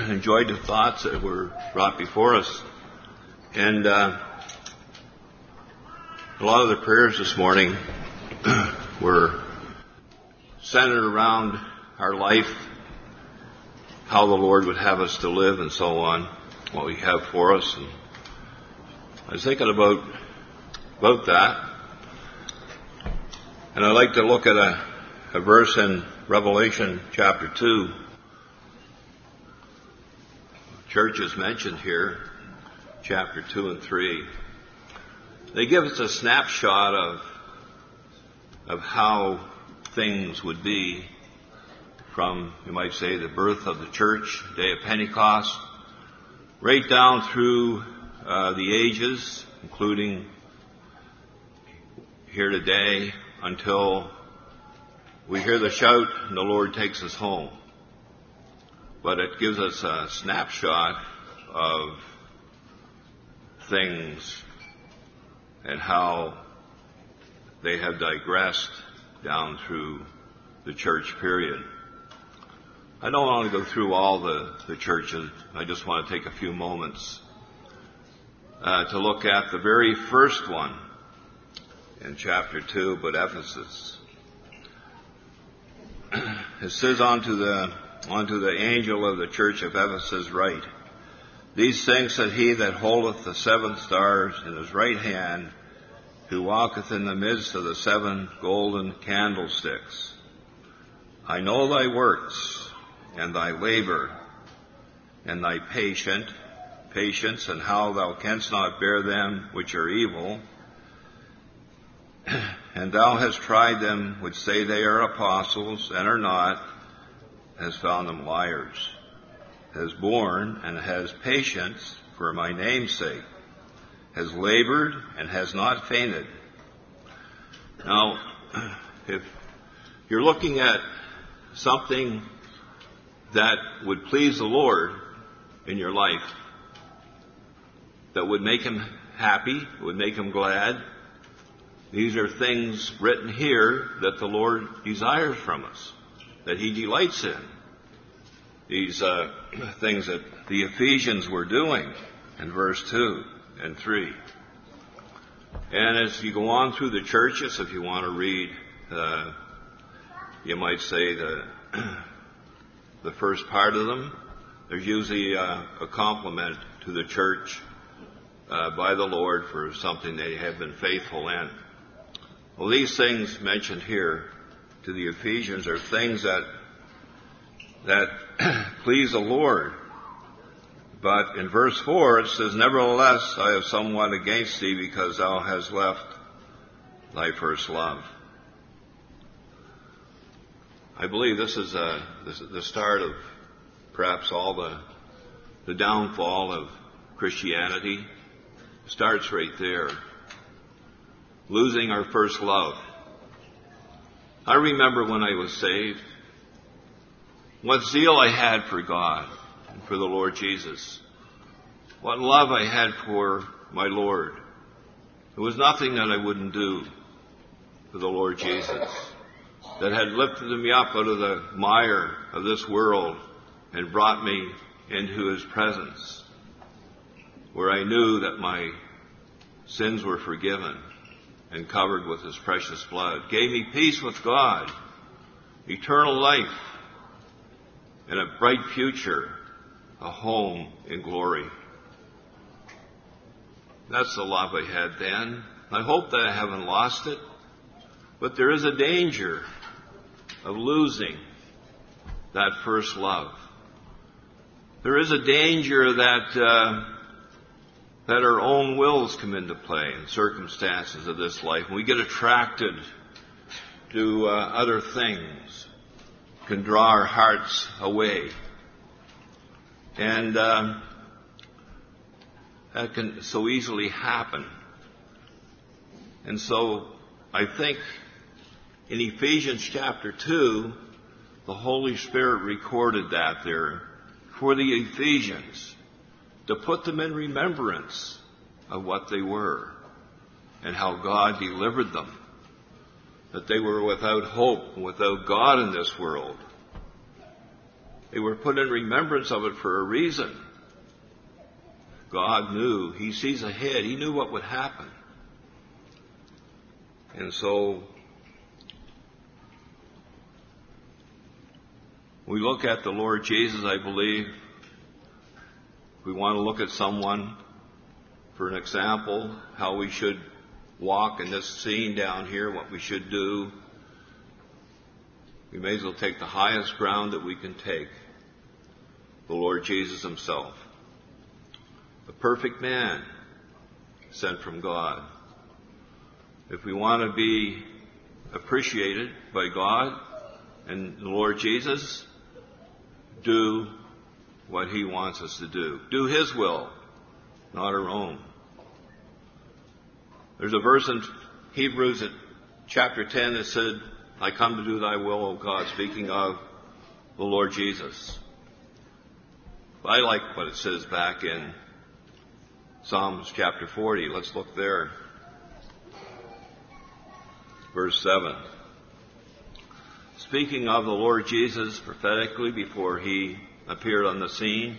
enjoyed the thoughts that were brought before us. And a lot of the prayers this morning were centered around our life, how the Lord would have us to live and so on, what we have for us. And I was thinking about that. And I'd like to look at a verse in Revelation chapter 2. Church is mentioned here, chapter 2 and 3. They give us a snapshot of how things would be from, you might say, the birth of the church, day of Pentecost, right down through the ages, including here today, until we hear the shout and the Lord takes us home. But it gives us a snapshot of things and how they have digressed down through the church period. I don't want to go through all the churches. I just want to take a few moments to look at the very first one in chapter 2, but Ephesus. It says unto the angel of the church of Ephesus write, These things said he that holdeth the 7 stars in his right hand, who walketh in the midst of the 7 golden candlesticks. I know thy works, and thy labor, and thy patience, and how thou canst not bear them which are evil. And thou hast tried them which say they are apostles, and are not, has found them liars, has borne and has patience for my name's sake, has labored and has not fainted. Now, if you're looking at something that would please the Lord in your life, that would make him happy, would make him glad, these are things written here that the Lord desires from us, that he delights in. These things that the Ephesians were doing in verse 2 and 3. And as you go on through the churches, if you want to read, you might say the first part of them, there's usually a compliment to the church by the Lord for something they have been faithful in. Well, these things mentioned here to the Ephesians are things that please the Lord. But in verse 4 it says, Nevertheless, I have somewhat against thee, because thou hast left thy first love. I believe this is the start of perhaps all the downfall of Christianity. It starts right there. Losing our first love. I remember when I was saved, what zeal I had for God and for the Lord Jesus. What love I had for my Lord. There was nothing that I wouldn't do for the Lord Jesus, that had lifted me up out of the mire of this world and brought me into his presence, where I knew that my sins were forgiven and covered with his precious blood, gave me peace with God, eternal life, and a bright future, a home in glory. That's the love I had then. I hope that I haven't lost it, but there is a danger of losing that first love. There is a danger that our own wills come into play in circumstances of this life. And we get attracted to other things, can draw our hearts away. And that can so easily happen. And so I think in Ephesians chapter 2, the Holy Spirit recorded that there for the Ephesians, to put them in remembrance of what they were and how God delivered them, that they were without hope, without God in this world. They were put in remembrance of it for a reason. God knew. He sees ahead. He knew what would happen. And so we look at the Lord Jesus, I believe. We want to look at someone for an example, how we should walk in this scene down here, what we should do. We may as well take the highest ground that we can take. The Lord Jesus himself. The perfect man sent from God. If we want to be appreciated by God and the Lord Jesus, do what he wants us to do. Do his will, not our own. There's a verse in Hebrews at chapter 10 that said, I come to do thy will, O God, speaking of the Lord Jesus. I like what it says back in Psalms chapter 40. Let's look there. Verse 7. Speaking of the Lord Jesus prophetically before he appeared on the scene,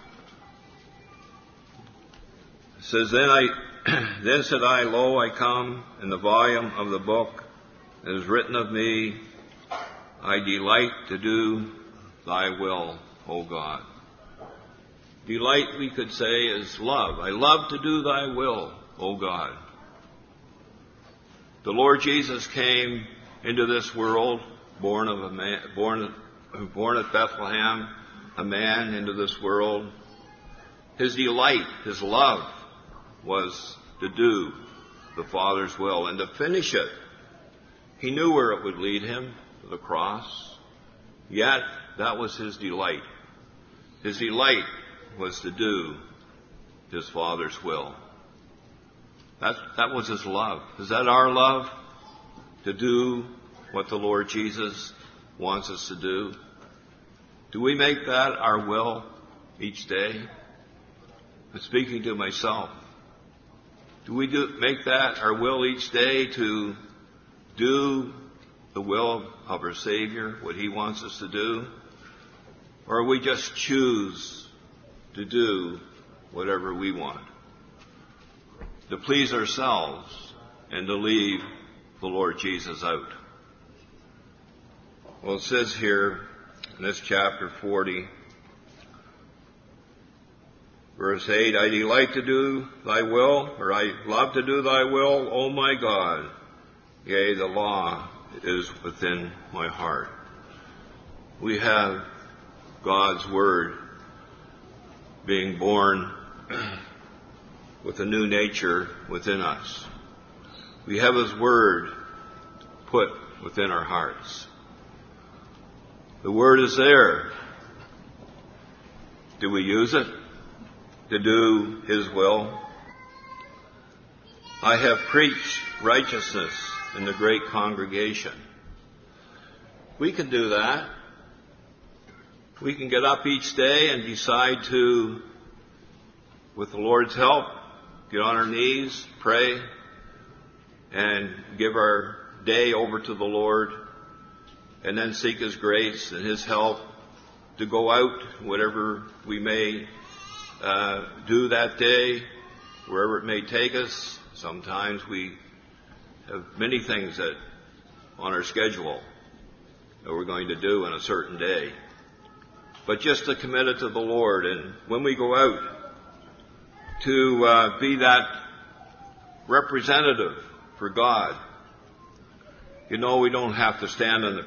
it says, Then said I, Lo, I come, in the volume of the book that is written of me, I delight to do thy will, O God. Delight, we could say, is love. I love to do thy will, O God. The Lord Jesus came into this world, born at Bethlehem, a man into this world. His delight, his love, was to do the Father's will and to finish it. He knew where it would lead him, to the cross. Yet, that was his delight. His delight was to do his Father's will. That was his love. Is that our love? To do what the Lord Jesus wants us to do? Do we make that our will each day? I'm speaking to myself. Do we make that our will each day to do the will of our Savior, what he wants us to do? Or we just choose to do whatever we want, to please ourselves and to leave the Lord Jesus out? Well, it says here in this chapter 40, verse 8, I delight to do thy will, or I love to do thy will, O my God. Yea, the law is within my heart. We have God's Word being born with a new nature within us. We have his Word put within our hearts. The Word is there. Do we use it to do his will? I have preached righteousness in the great congregation. We can do that. We can get up each day and decide to, with the Lord's help, get on our knees, pray, and give our day over to the Lord, and then seek his grace and his help to go out, whatever we may do that day, wherever it may take us. Sometimes we have many things that on our schedule that we're going to do in a certain day. But just to commit it to the Lord, and when we go out, to be that representative for God. You know, we don't have to stand on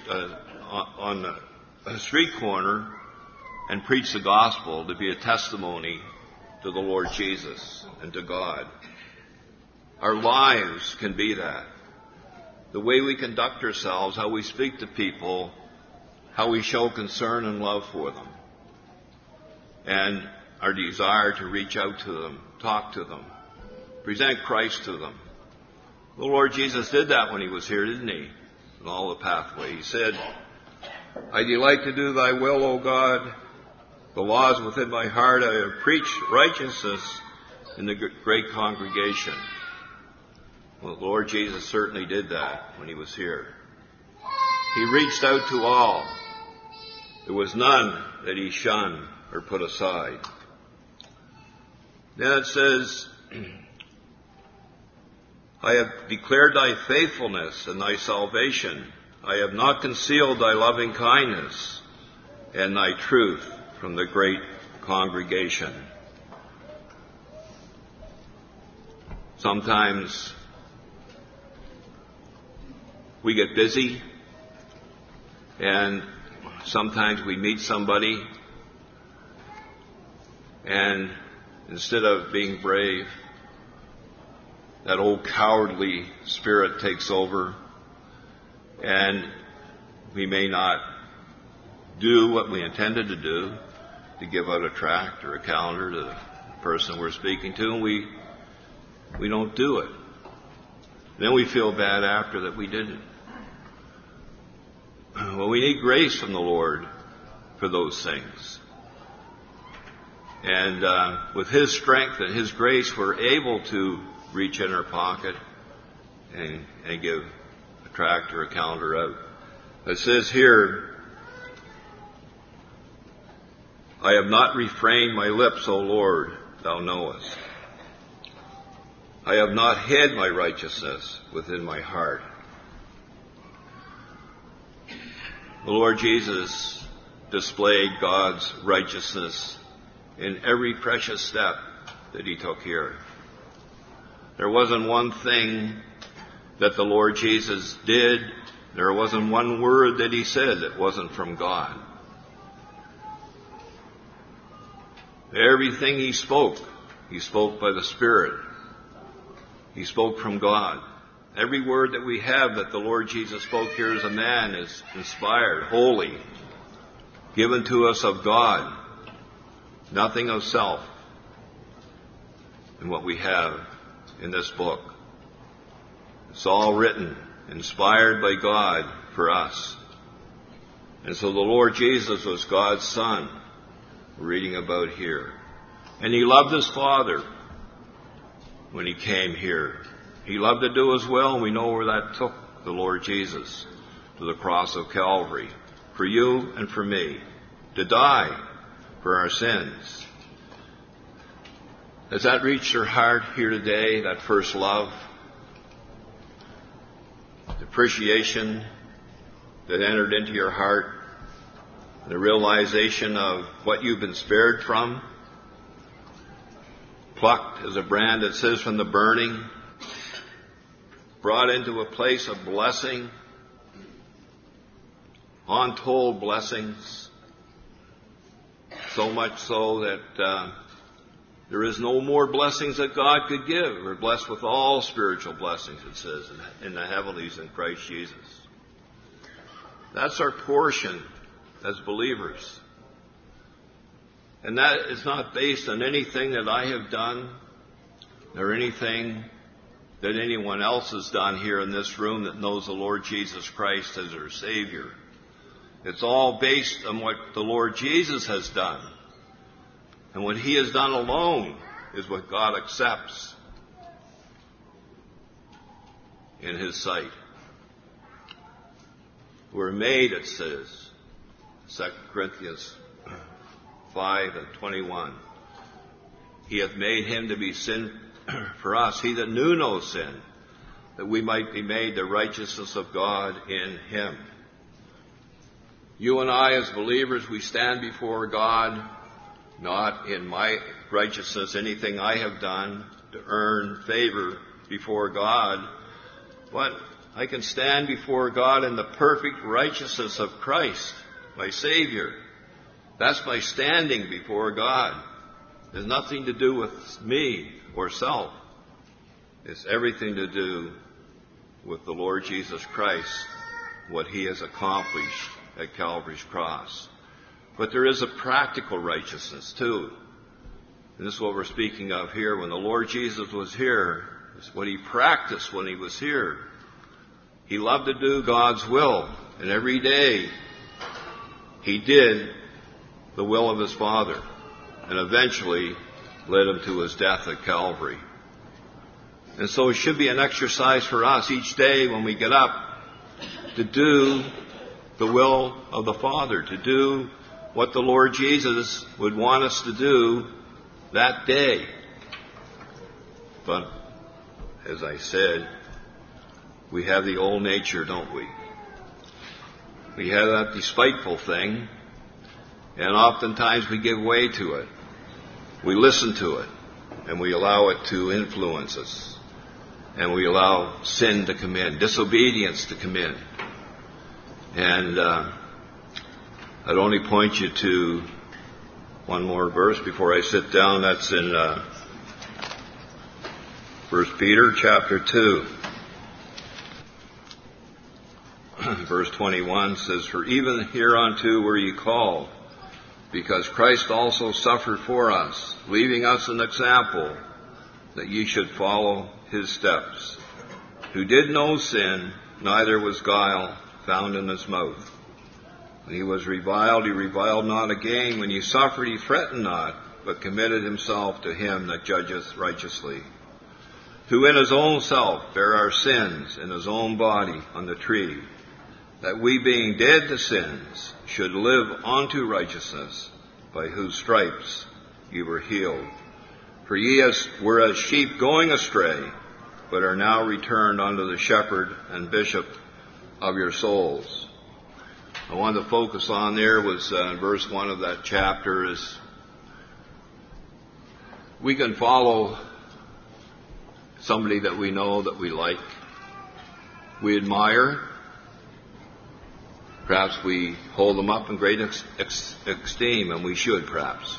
the street corner and preach the gospel to be a testimony to the Lord Jesus and to God. Our lives can be that. The way we conduct ourselves, how we speak to people, how we show concern and love for them, and our desire to reach out to them, talk to them, present Christ to them. The Lord Jesus did that when he was here, didn't he? In all the pathway. He said, I delight to do thy will, O God. The law is within my heart. I have preached righteousness in the great congregation. Well, the Lord Jesus certainly did that when he was here. He reached out to all. There was none that he shunned or put aside. Then it says, I have declared thy faithfulness and thy salvation. I have not concealed thy loving kindness and thy truth from the great congregation. Sometimes we get busy, and sometimes we meet somebody, and instead of being brave, that old cowardly spirit takes over, and we may not do what we intended to do, to give out a tract or a calendar to the person we're speaking to, and we don't do it. Then we feel bad after that we didn't. Well, we need grace from the Lord for those things. And with His strength and His grace, we're able to reach in our pocket and give a tract or a calendar out. It says here, I have not refrained my lips, O Lord, thou knowest. I have not hid my righteousness within my heart. The Lord Jesus displayed God's righteousness in every precious step that He took here. There wasn't one thing that the Lord Jesus did, there wasn't one word that He said that wasn't from God. Everything He spoke by the Spirit. He spoke from God. Every word that we have that the Lord Jesus spoke here as a man is inspired, holy, given to us of God. Nothing of self in what we have in this book. It's all written, inspired by God for us. And so the Lord Jesus was God's Son, we're reading about here. And He loved His Father when He came here. He loved to do His will, and we know where that took the Lord Jesus, to the cross of Calvary, for you and for me, to die for our sins. Has that reached your heart here today, that first love? The appreciation that entered into your heart, the realization of what you've been spared from, plucked as a brand, it says, from the burning, brought into a place of blessing, untold blessings, so much so that there is no more blessings that God could give. We're blessed with all spiritual blessings, it says, in the heavenlies in Christ Jesus. That's our portion as believers. And that is not based on anything that I have done or anything that anyone else has done here in this room that knows the Lord Jesus Christ as their Savior. It's all based on what the Lord Jesus has done. And what He has done alone is what God accepts in His sight. We're made, it says, 2 Corinthians 5:21. He hath made Him to be sin for us, He that knew no sin, that we might be made the righteousness of God in Him. You and I, as believers, we stand before God, not in my righteousness, anything I have done to earn favor before God, but I can stand before God in the perfect righteousness of Christ, my Savior. That's my standing before God. It has nothing to do with me or self. It's everything to do with the Lord Jesus Christ, what He has accomplished at Calvary's cross. But there is a practical righteousness too. And this is what we're speaking of here. When the Lord Jesus was here, it's what He practiced when He was here. He loved to do God's will. And every day He did the will of His Father. And eventually led Him to His death at Calvary. And so it should be an exercise for us each day when we get up to do the will of the Father, to do what the Lord Jesus would want us to do that day. But, as I said, we have the old nature, don't we? We have that despiteful thing, and oftentimes we give way to it. We listen to it, and we allow it to influence us. And we allow sin to come in, disobedience to come in. And I'd only point you to one more verse before I sit down. That's in 1 Peter chapter 2. Verse 21 says, "For even hereunto were ye called, because Christ also suffered for us, leaving us an example, that ye should follow his steps, who did no sin, neither was guile found in his mouth. When he was reviled, he reviled not again. When he suffered, he threatened not, but committed himself to him that judgeth righteously, who in his own self bare our sins in his own body on the tree, that we being dead to sins should live unto righteousness, by whose stripes ye were healed. For ye were as sheep going astray, but are now returned unto the shepherd and bishop of your souls." I wanted to focus on there was verse 1 of that chapter is we can follow somebody that we know, that we like, we admire. Perhaps we hold them up in great esteem, and we should perhaps.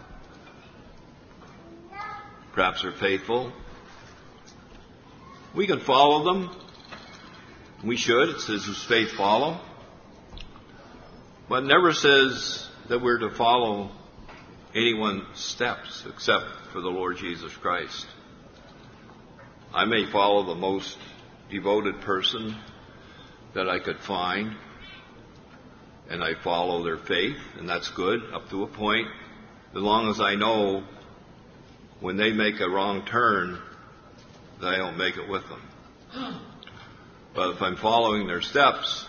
Perhaps they're faithful. We can follow them. We should. It says, whose faith follow. But it never says that we're to follow anyone's steps except for the Lord Jesus Christ. I may follow the most devoted person that I could find, and I follow their faith, and that's good up to a point, as long as I know when they make a wrong turn, that I don't make it with them. But if I'm following their steps,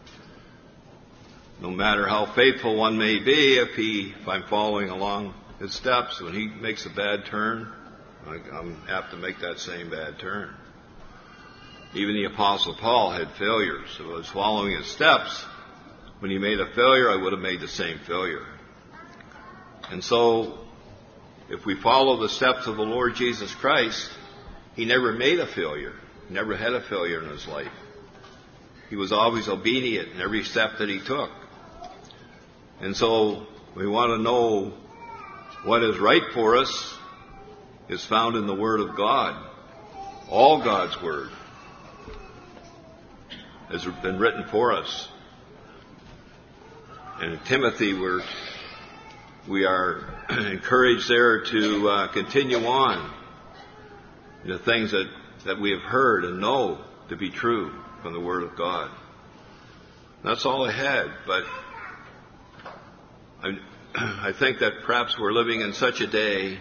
no matter how faithful one may be, if I'm following along his steps, when he makes a bad turn, I'm apt to make that same bad turn. Even the Apostle Paul had failures. If I was following his steps, when he made a failure, I would have made the same failure. And so, if we follow the steps of the Lord Jesus Christ, he never made a failure. He never had a failure in his life. He was always obedient in every step that he took. And so, we want to know what is right for us is found in the Word of God. All God's Word has been written for us. And in Timothy, we are encouraged there to continue on the things that we have heard and know to be true from the Word of God. That's all I had, but I think that perhaps we're living in such a day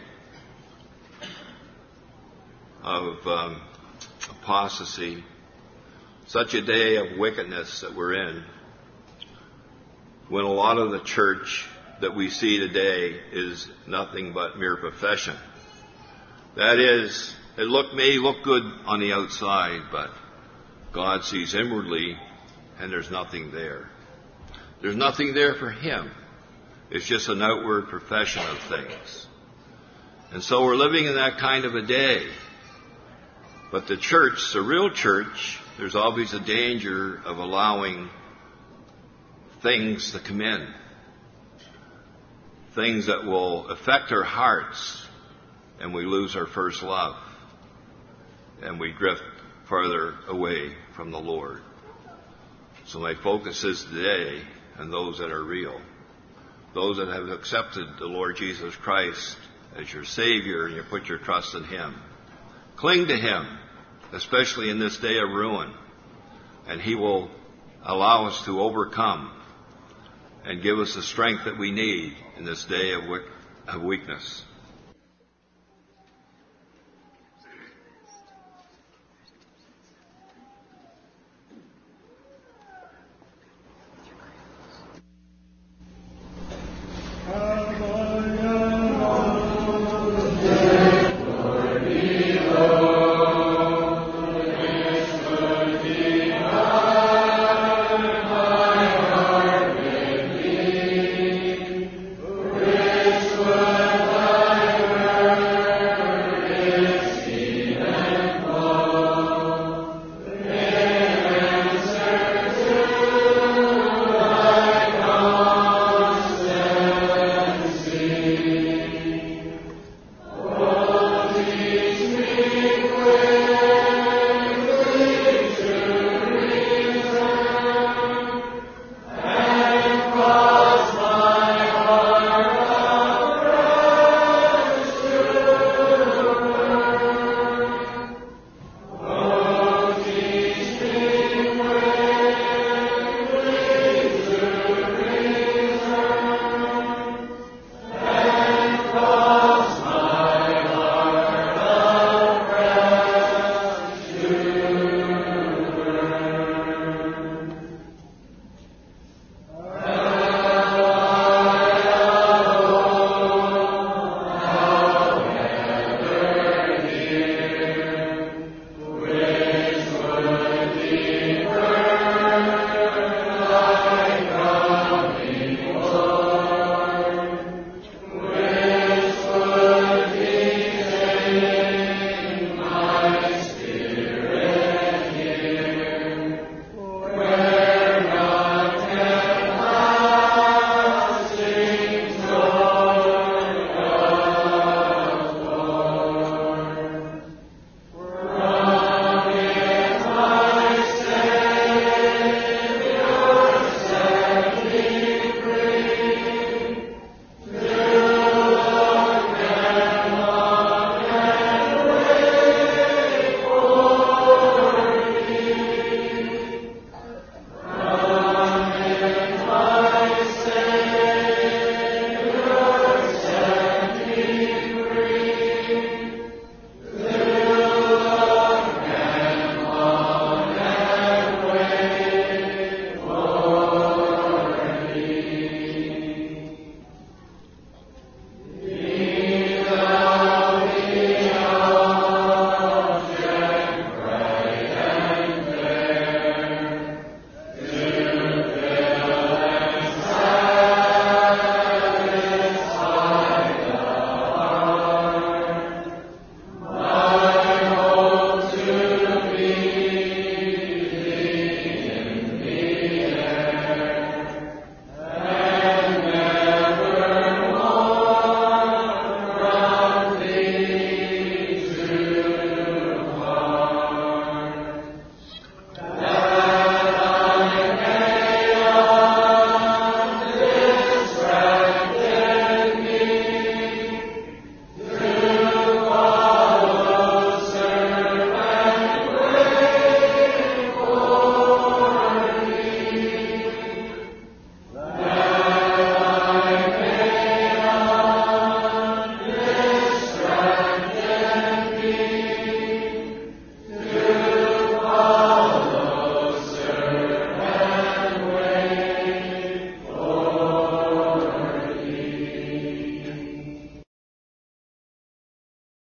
of apostasy, such a day of wickedness that we're in, when a lot of the church that we see today is nothing but mere profession. That is, it may look good on the outside, but God sees inwardly, and there's nothing there. There's nothing there for Him. It's just an outward profession of things. And so we're living in that kind of a day. But the church, the real church, there's always a danger of allowing things to come in. Things that will affect our hearts, and we lose our first love. And we drift farther away from the Lord. So my focus is today on those that are real. Those that have accepted the Lord Jesus Christ as your Savior, and you put your trust in Him. Cling to Him, especially in this day of ruin. And He will allow us to overcome and give us the strength that we need in this day of weakness.